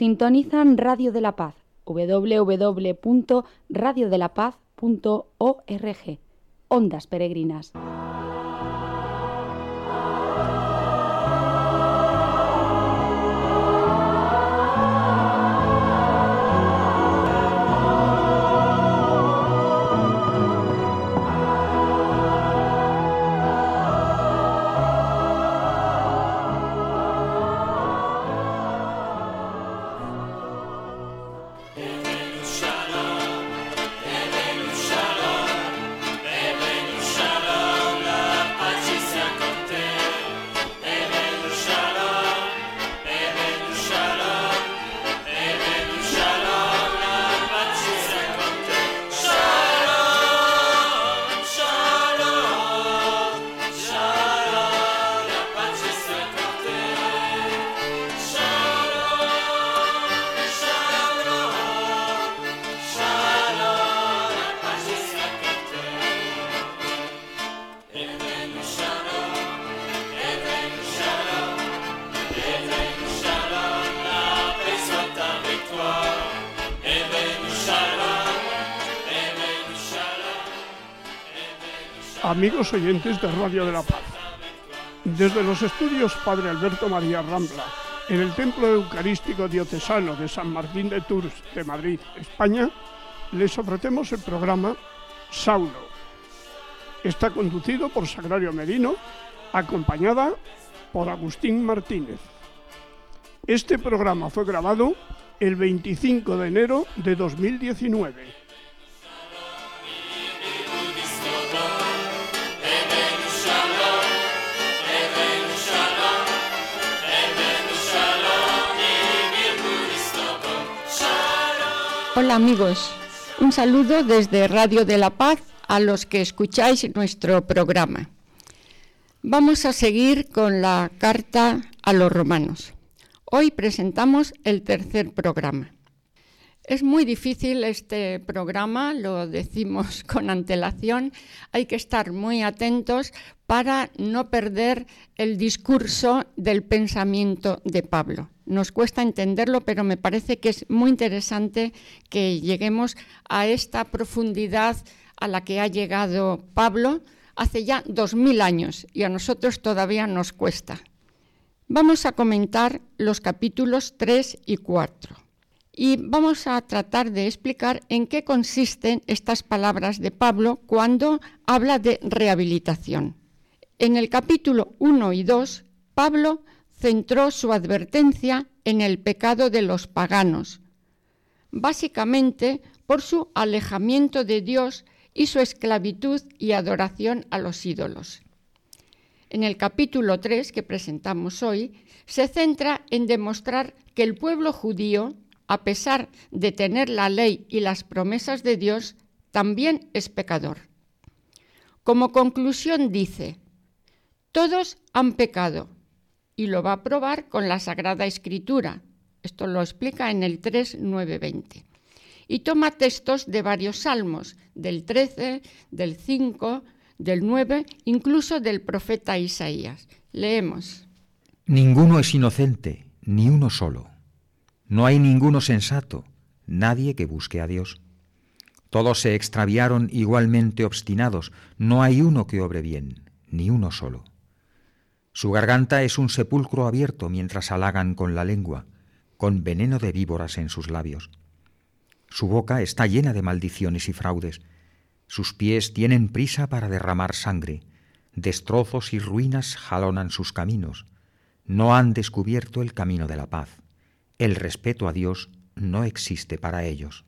Sintonizan Radio de la Paz, www.radiodelapaz.org. Ondas Peregrinas. Amigos oyentes de Radio de la Paz, desde los estudios Padre Alberto María Rambla, en el Templo Eucarístico Diocesano de San Martín de Tours de Madrid, España, les ofrecemos el programa Saulo. Está conducido por Sagrario Merino, acompañada por Agustín Martínez. Este programa fue grabado el 25 de enero de 2019. Hola amigos, un saludo desde Radio de la Paz a los que escucháis nuestro programa. Vamos a seguir con la carta a los romanos. Hoy presentamos el tercer programa. Es muy difícil este programa, lo decimos con antelación, hay que estar muy atentos para no perder el discurso del pensamiento de Pablo. Nos cuesta entenderlo, pero me parece que es muy interesante que lleguemos a esta profundidad a la que ha llegado Pablo hace ya 2000 años y a nosotros todavía nos cuesta. Vamos a comentar los capítulos 3 y 4 y vamos a tratar de explicar en qué consisten estas palabras de Pablo cuando habla de rehabilitación. En el capítulo 1 y 2, Pablo centró su advertencia en el pecado de los paganos, básicamente por su alejamiento de Dios y su esclavitud y adoración a los ídolos. En el capítulo 3, que presentamos hoy, se centra en demostrar que el pueblo judío, a pesar de tener la ley y las promesas de Dios, también es pecador. Como conclusión dice: todos han pecado, y lo va a probar con la Sagrada Escritura. Esto lo explica en el 3, 9, 20. Y toma textos de varios salmos, del 13, del 5, del 9, incluso del profeta Isaías. Leemos. Ninguno es inocente, ni uno solo. No hay ninguno sensato, nadie que busque a Dios. Todos se extraviaron igualmente obstinados, no hay uno que obre bien, ni uno solo. Su garganta es un sepulcro abierto mientras halagan con la lengua, con veneno de víboras en sus labios. Su boca está llena de maldiciones y fraudes. Sus pies tienen prisa para derramar sangre. Destrozos y ruinas jalonan sus caminos. No han descubierto el camino de la paz. El respeto a Dios no existe para ellos.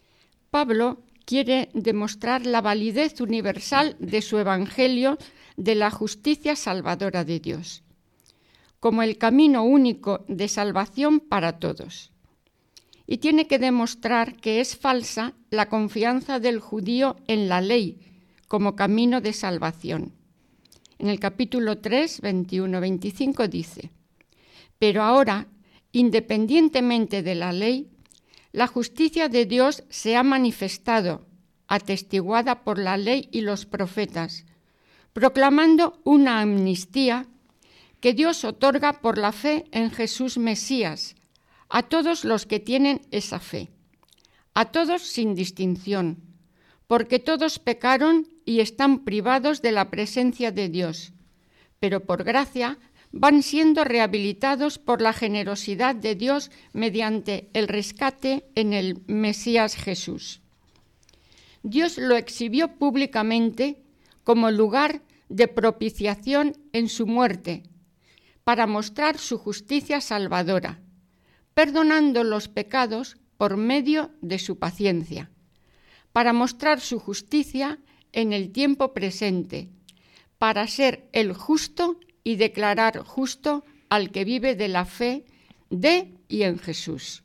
Pablo quiere demostrar la validez universal de su evangelio de la justicia salvadora de Dios, como el camino único de salvación para todos. Y tiene que demostrar que es falsa la confianza del judío en la ley como camino de salvación. En el capítulo 3, 21-25 dice: pero ahora, independientemente de la ley, la justicia de Dios se ha manifestado, atestiguada por la ley y los profetas, proclamando una amnistía que Dios otorga por la fe en Jesús Mesías, a todos los que tienen esa fe, a todos sin distinción, porque todos pecaron y están privados de la presencia de Dios, pero por gracia van siendo rehabilitados por la generosidad de Dios mediante el rescate en el Mesías Jesús. Dios lo exhibió públicamente como lugar de propiciación en su muerte, para mostrar su justicia salvadora, perdonando los pecados por medio de su paciencia, para mostrar su justicia en el tiempo presente, para ser el justo y declarar justo al que vive de la fe de y en Jesús.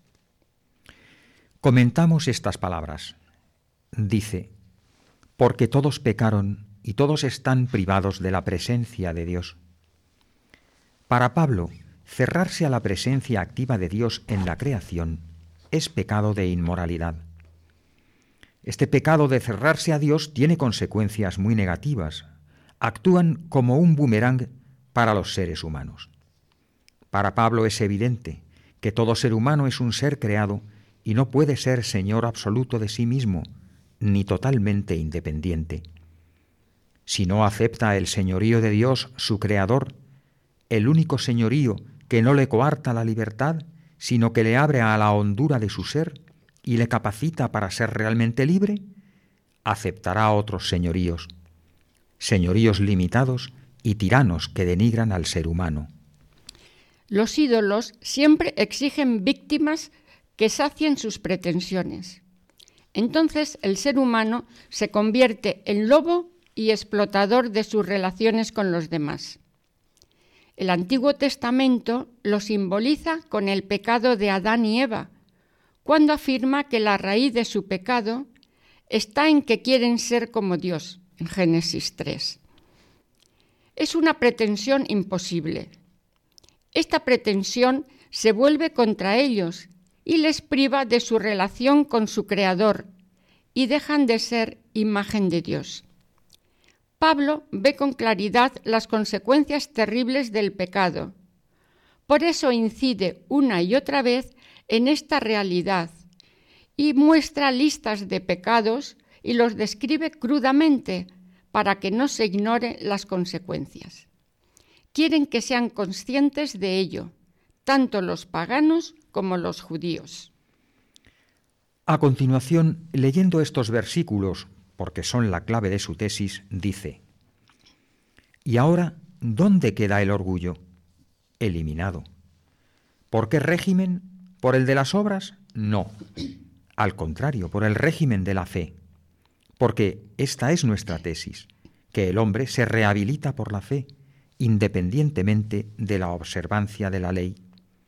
Comentamos estas palabras. Dice, porque todos pecaron y todos están privados de la presencia de Dios. Para Pablo, cerrarse a la presencia activa de Dios en la creación es pecado de inmoralidad. Este pecado de cerrarse a Dios tiene consecuencias muy negativas. Actúan como un boomerang para los seres humanos. Para Pablo es evidente que todo ser humano es un ser creado y no puede ser señor absoluto de sí mismo, ni totalmente independiente. Si no acepta el señorío de Dios, su creador, el único señorío que no le coarta la libertad, sino que le abre a la hondura de su ser y le capacita para ser realmente libre, aceptará otros señoríos limitados y tiranos que denigran al ser humano. Los ídolos siempre exigen víctimas que sacien sus pretensiones. Entonces el ser humano se convierte en lobo y explotador de sus relaciones con los demás. El Antiguo Testamento lo simboliza con el pecado de Adán y Eva, cuando afirma que la raíz de su pecado está en que quieren ser como Dios, en Génesis 3. Es una pretensión imposible. Esta pretensión se vuelve contra ellos y les priva de su relación con su Creador y dejan de ser imagen de Dios. Pablo ve con claridad las consecuencias terribles del pecado. Por eso incide una y otra vez en esta realidad y muestra listas de pecados y los describe crudamente para que no se ignoren las consecuencias. Quieren que sean conscientes de ello, tanto los paganos como los judíos. A continuación, leyendo estos versículos, porque son la clave de su tesis, dice: ¿y ahora dónde queda el orgullo? Eliminado. ¿Por qué régimen? ¿Por el de las obras? No. Al contrario, por el régimen de la fe. Porque esta es nuestra tesis, que el hombre se rehabilita por la fe, independientemente de la observancia de la ley.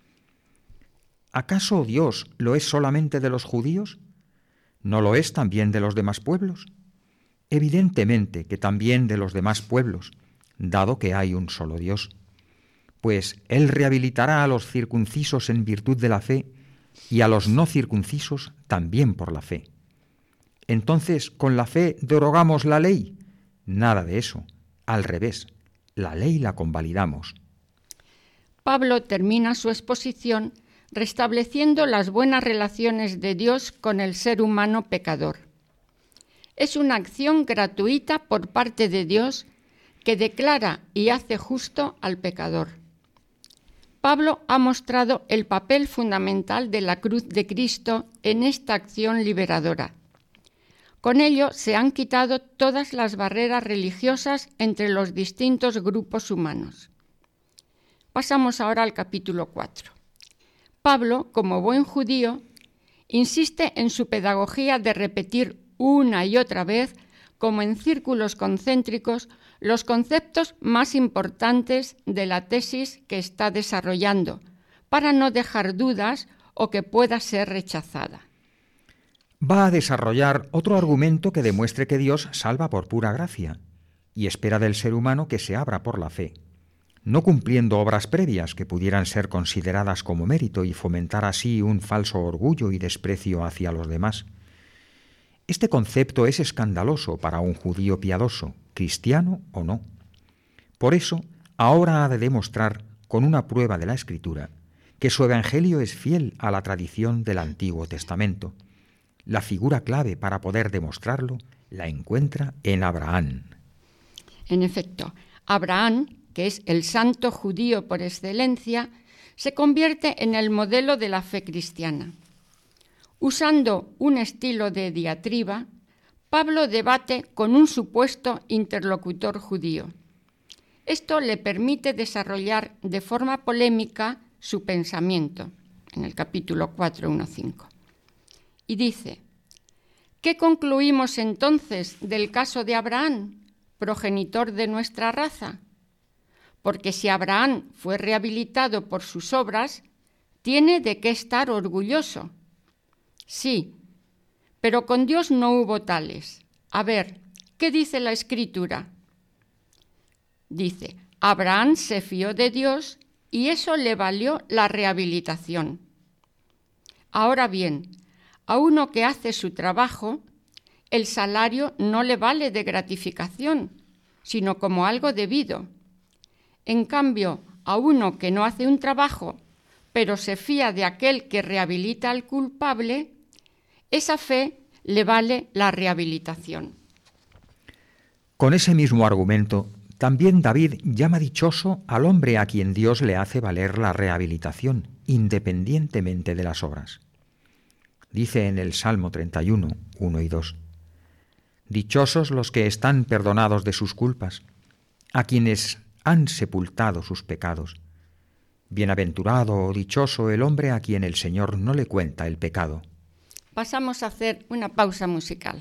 ¿Acaso Dios lo es solamente de los judíos? ¿No lo es también de los demás pueblos? Evidentemente que también de los demás pueblos, dado que hay un solo Dios. Pues Él rehabilitará a los circuncisos en virtud de la fe y a los no circuncisos también por la fe. Entonces, ¿con la fe derogamos la ley? Nada de eso. Al revés, la ley la convalidamos. Pablo termina su exposición restableciendo las buenas relaciones de Dios con el ser humano pecador. Es una acción gratuita por parte de Dios que declara y hace justo al pecador. Pablo ha mostrado el papel fundamental de la cruz de Cristo en esta acción liberadora. Con ello se han quitado todas las barreras religiosas entre los distintos grupos humanos. Pasamos ahora al capítulo 4. Pablo, como buen judío, insiste en su pedagogía de repetir una y otra vez, como en círculos concéntricos, los conceptos más importantes de la tesis que está desarrollando, para no dejar dudas o que pueda ser rechazada. Va a desarrollar otro argumento que demuestre que Dios salva por pura gracia y espera del ser humano que se abra por la fe, no cumpliendo obras previas que pudieran ser consideradas como mérito y fomentar así un falso orgullo y desprecio hacia los demás. Este concepto es escandaloso para un judío piadoso, cristiano o no. Por eso, ahora ha de demostrar, con una prueba de la Escritura, que su evangelio es fiel a la tradición del Antiguo Testamento. La figura clave para poder demostrarlo la encuentra en Abraham. En efecto, Abraham, que es el santo judío por excelencia, se convierte en el modelo de la fe cristiana. Usando un estilo de diatriba, Pablo debate con un supuesto interlocutor judío. Esto le permite desarrollar de forma polémica su pensamiento, en el capítulo 4, 1-5. Y dice: ¿qué concluimos entonces del caso de Abraham, progenitor de nuestra raza? Porque si Abraham fue rehabilitado por sus obras, tiene de qué estar orgulloso. Sí, pero con Dios no hubo tales. A ver, ¿qué dice la Escritura? Dice: Abraham se fió de Dios y eso le valió la rehabilitación. Ahora bien, a uno que hace su trabajo, el salario no le vale de gratificación, sino como algo debido. En cambio, a uno que no hace un trabajo, pero se fía de aquel que rehabilita al culpable, esa fe le vale la rehabilitación. Con ese mismo argumento, también David llama dichoso al hombre a quien Dios le hace valer la rehabilitación, independientemente de las obras. Dice en el Salmo 31, 1 y 2, «Dichosos los que están perdonados de sus culpas, a quienes han sepultado sus pecados. Bienaventurado o dichoso el hombre a quien el Señor no le cuenta el pecado». Pasamos a hacer una pausa musical.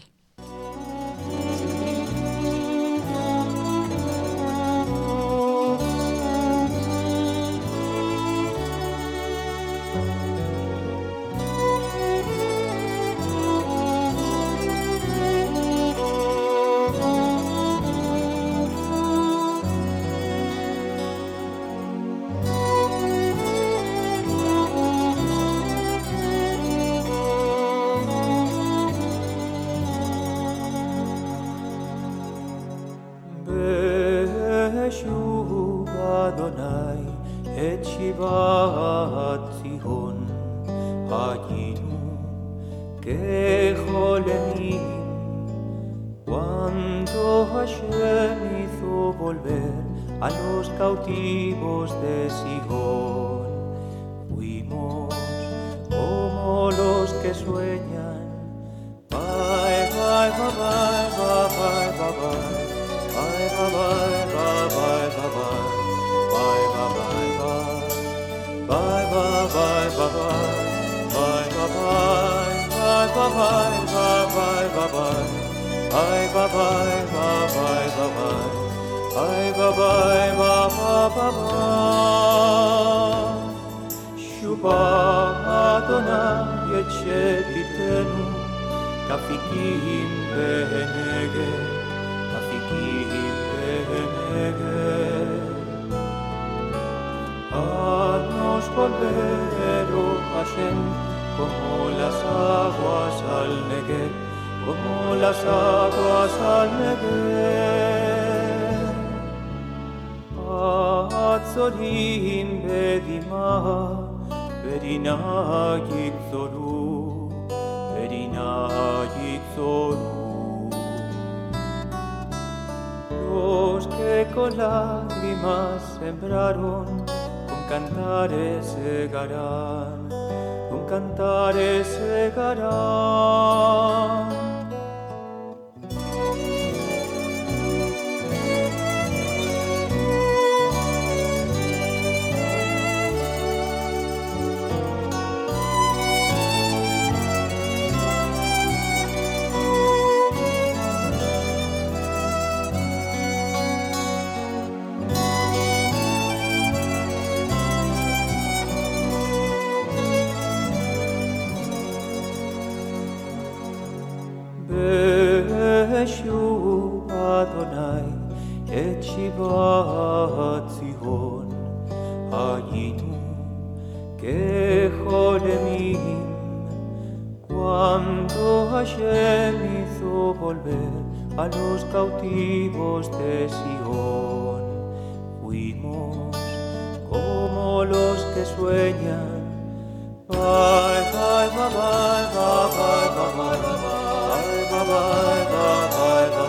A los cautivos de Sion fuimos como los que sueñan. Bye, bye, bye, bye, bye, bye, bye, bye, bye, bye, bye, bye, bye, bye, bye, bye, bye, bye, Bye bye bye bye bye bye Shuba Adonai Yechebitenu Kafikim Benege Kafikim Benege Haznos volver, oh Hashem, como las aguas al Negev, como las aguas al Negev. Atzorim bedima, bedina yikzoru, bedina yikzoru. Los que con lágrimas sembraron, con cantares segarán, con cantares segarán. Beshu Adonai et Shivat Zion Hayinu kejolemim. Cuando Hashem hizo volver a los cautivos de Sion, fuimos como los que sueñan. Bye, bye, bye, bye, bye, bye, bye, bye, bye, bye, bye, bye, bye,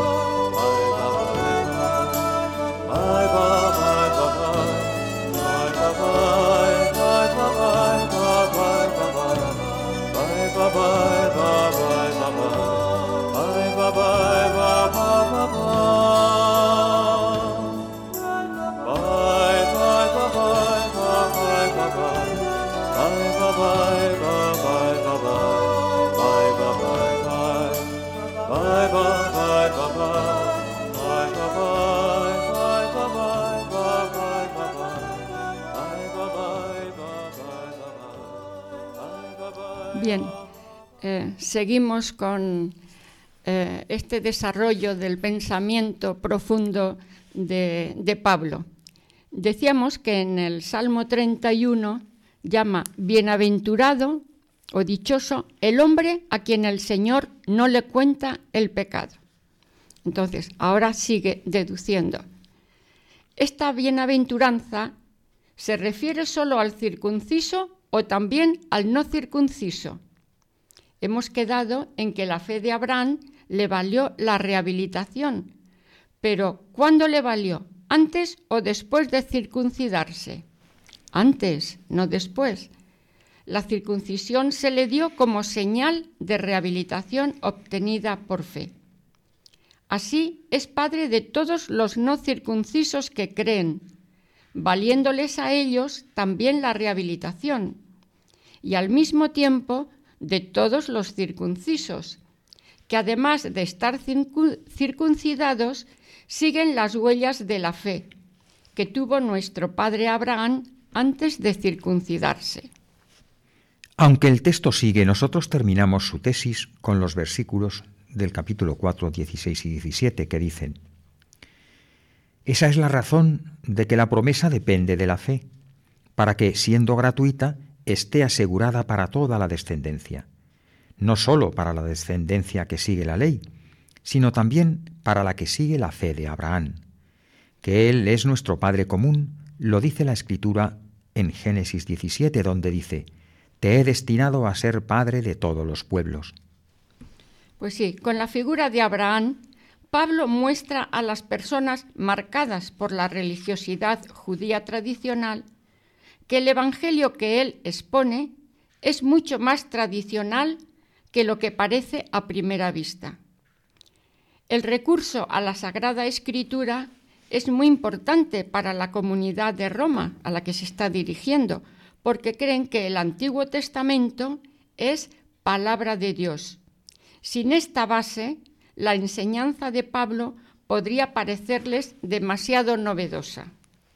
Bien, seguimos con este desarrollo del pensamiento profundo de Pablo. Decíamos que en el Salmo 31 llama bienaventurado o dichoso el hombre a quien el Señor no le cuenta el pecado. Entonces, ahora sigue deduciendo. ¿Esta bienaventuranza se refiere solo al circunciso o también al no circunciso? Hemos quedado en que la fe de Abraham le valió la rehabilitación, pero ¿cuándo le valió? ¿Antes o después de circuncidarse? Antes, no después. La circuncisión se le dio como señal de rehabilitación obtenida por fe. Así es padre de todos los no circuncisos que creen, valiéndoles a ellos también la rehabilitación, y al mismo tiempo de todos los circuncisos, que además de estar circuncidados, siguen las huellas de la fe que tuvo nuestro padre Abraham antes de circuncidarse. Aunque el texto sigue, nosotros terminamos su tesis con los versículos del capítulo 4, 16 y 17, que dicen: esa es la razón de que la promesa depende de la fe, para que, siendo gratuita, esté asegurada para toda la descendencia, no sólo para la descendencia que sigue la ley, sino también para la que sigue la fe de Abraham. Que Él es nuestro Padre común, lo dice la Escritura en Génesis 17, donde dice: te he destinado a ser padre de todos los pueblos. Pues sí, con la figura de Abraham, Pablo muestra a las personas marcadas por la religiosidad judía tradicional que el evangelio que él expone es mucho más tradicional que lo que parece a primera vista. El recurso a la Sagrada Escritura es muy importante para la comunidad de Roma a la que se está dirigiendo, porque creen que el Antiguo Testamento es palabra de Dios. Sin esta base, la enseñanza de Pablo podría parecerles demasiado novedosa.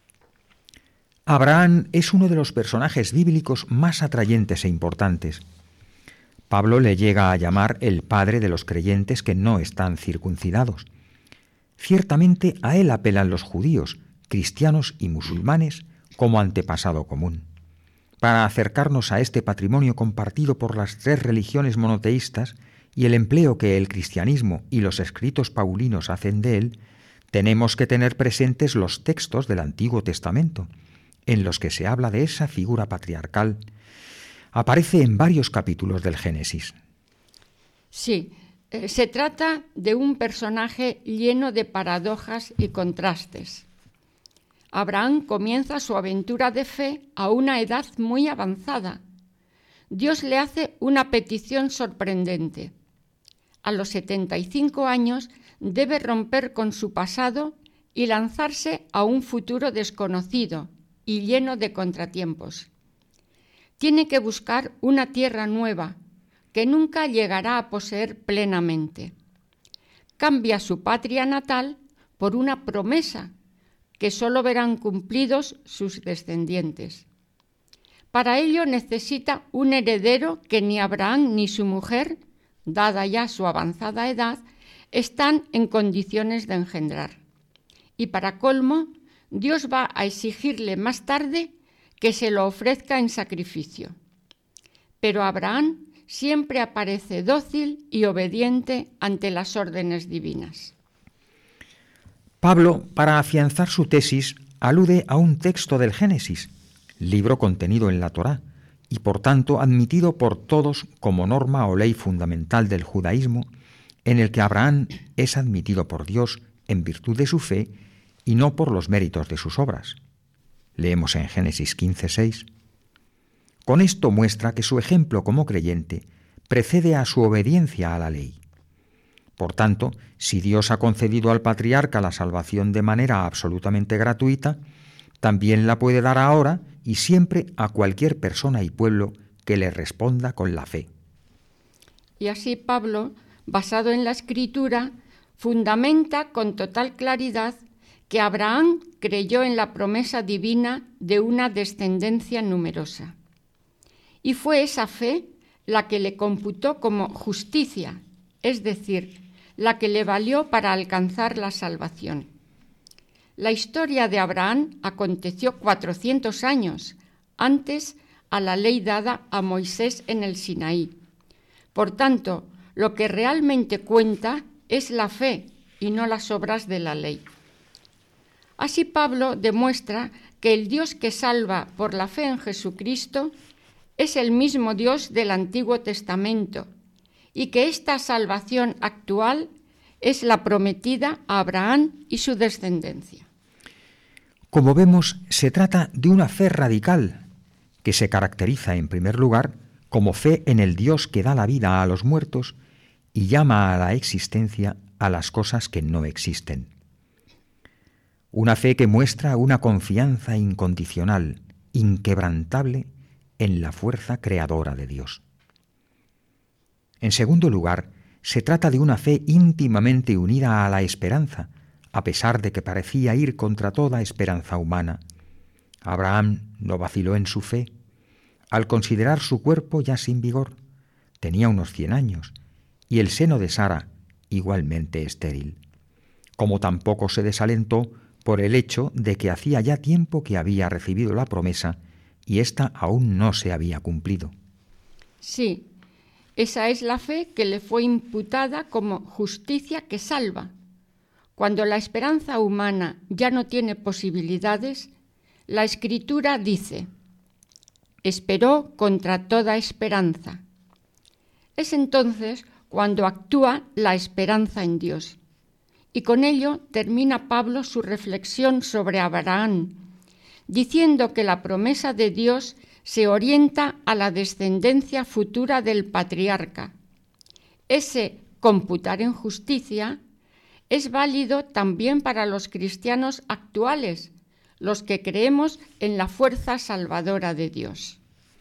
Abraham es uno de los personajes bíblicos más atrayentes e importantes. Pablo le llega a llamar el padre de los creyentes que no están circuncidados. Ciertamente a él apelan los judíos, cristianos y musulmanes como antepasado común. Para acercarnos a este patrimonio compartido por las tres religiones monoteístas y el empleo que el cristianismo y los escritos paulinos hacen de él, tenemos que tener presentes los textos del Antiguo Testamento, en los que se habla de esa figura patriarcal. Aparece en varios capítulos del Génesis. Sí, se trata de un personaje lleno de paradojas y contrastes. Abraham comienza su aventura de fe a una edad muy avanzada. Dios le hace una petición sorprendente. A los 75 años debe romper con su pasado y lanzarse a un futuro desconocido y lleno de contratiempos. Tiene que buscar una tierra nueva que nunca llegará a poseer plenamente. Cambia su patria natal por una promesa que solo verán cumplidos sus descendientes. Para ello necesita un heredero que ni Abraham ni su mujer, dada ya su avanzada edad, están en condiciones de engendrar. Y para colmo, Dios va a exigirle más tarde que se lo ofrezca en sacrificio. Pero Abraham siempre aparece dócil y obediente ante las órdenes divinas. Pablo, para afianzar su tesis, alude a un texto del Génesis, libro contenido en la Torá y por tanto admitido por todos como norma o ley fundamental del judaísmo, en el que Abraham es admitido por Dios en virtud de su fe y no por los méritos de sus obras. Leemos en Génesis 15:6. Con esto muestra que su ejemplo como creyente precede a su obediencia a la ley. Por tanto, si Dios ha concedido al patriarca la salvación de manera absolutamente gratuita, también la puede dar ahora y siempre a cualquier persona y pueblo que le responda con la fe. Y así Pablo, basado en la Escritura, fundamenta con total claridad que Abraham creyó en la promesa divina de una descendencia numerosa. Y fue esa fe la que le computó como justicia, es decir, la que le valió para alcanzar la salvación. La historia de Abraham aconteció 400 años antes a la ley dada a Moisés en el Sinaí. Por tanto, lo que realmente cuenta es la fe y no las obras de la ley. Así Pablo demuestra que el Dios que salva por la fe en Jesucristo es el mismo Dios del Antiguo Testamento y que esta salvación actual es la prometida a Abraham y su descendencia. Como vemos, se trata de una fe radical que se caracteriza en primer lugar como fe en el Dios que da la vida a los muertos y llama a la existencia a las cosas que no existen. Una fe que muestra una confianza incondicional, inquebrantable, en la fuerza creadora de Dios. En segundo lugar, se trata de una fe íntimamente unida a la esperanza, a pesar de que parecía ir contra toda esperanza humana. Abraham no vaciló en su fe. Al considerar su cuerpo ya sin vigor, tenía unos 100 años, y el seno de Sara igualmente estéril. Como tampoco se desalentó por el hecho de que hacía ya tiempo que había recibido la promesa y ésta aún no se había cumplido. Sí, esa es la fe que le fue imputada como justicia que salva. Cuando la esperanza humana ya no tiene posibilidades, la Escritura dice: esperó contra toda esperanza. Es entonces cuando actúa la esperanza en Dios. Y con ello termina Pablo su reflexión sobre Abraham, diciendo que la promesa de Dios se orienta a la descendencia futura del patriarca. Ese computar en justicia es válido también para los cristianos actuales, los que creemos en la fuerza salvadora de Dios.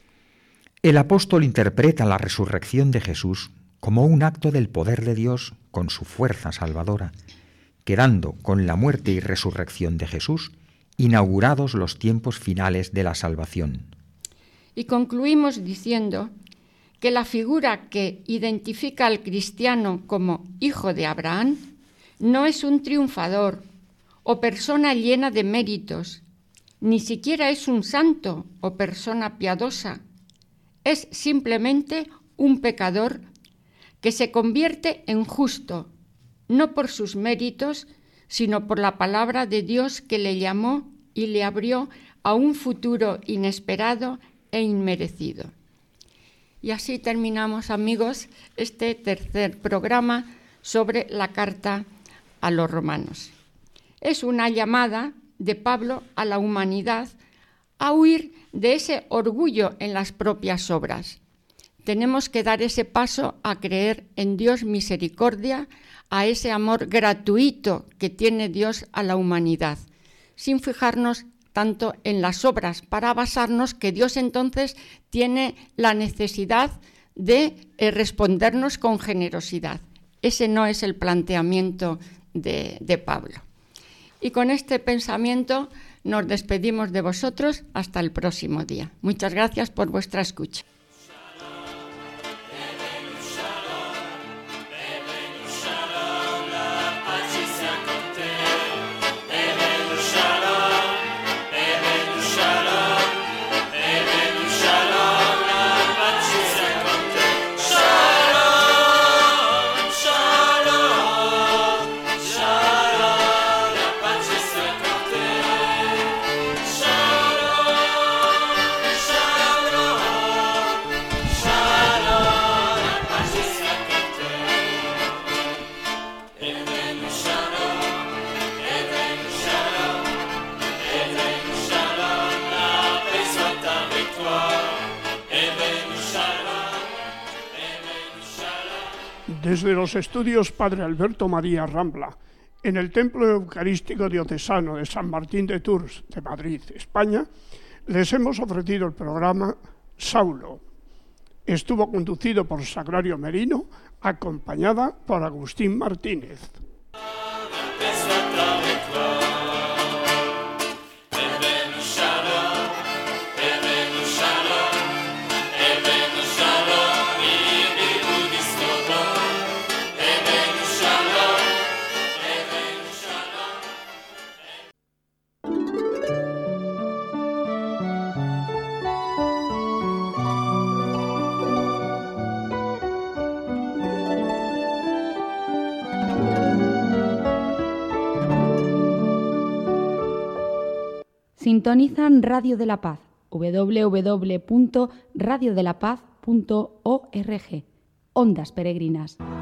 El apóstol interpreta la resurrección de Jesús como un acto del poder de Dios con su fuerza salvadora, quedando con la muerte y resurrección de Jesús inaugurados los tiempos finales de la salvación. Y concluimos diciendo que la figura que identifica al cristiano como hijo de Abraham no es un triunfador o persona llena de méritos, ni siquiera es un santo o persona piadosa. Es simplemente un pecador que se convierte en justo, no por sus méritos, sino por la palabra de Dios que le llamó y le abrió a un futuro inesperado e inmerecido. Y así terminamos, amigos, este tercer programa sobre la carta a los romanos. Es una llamada de Pablo a la humanidad a huir de ese orgullo en las propias obras. Tenemos que dar ese paso a creer en Dios misericordia, a ese amor gratuito que tiene Dios a la humanidad, sin fijarnos tanto en las obras, para basarnos que Dios entonces tiene la necesidad de respondernos con generosidad. Ese no es el planteamiento de Pablo. Y con este pensamiento nos despedimos de vosotros hasta el próximo día. Muchas gracias por vuestra escucha. Desde los estudios Padre Alberto María Rambla, en el Templo Eucarístico Diocesano de San Martín de Tours, de Madrid, España, les hemos ofrecido el programa Saulo. Estuvo conducido por Sagrario Merino, acompañada por Agustín Martínez. Sintonizan Radio de la Paz, www.radiodelapaz.org. Ondas peregrinas.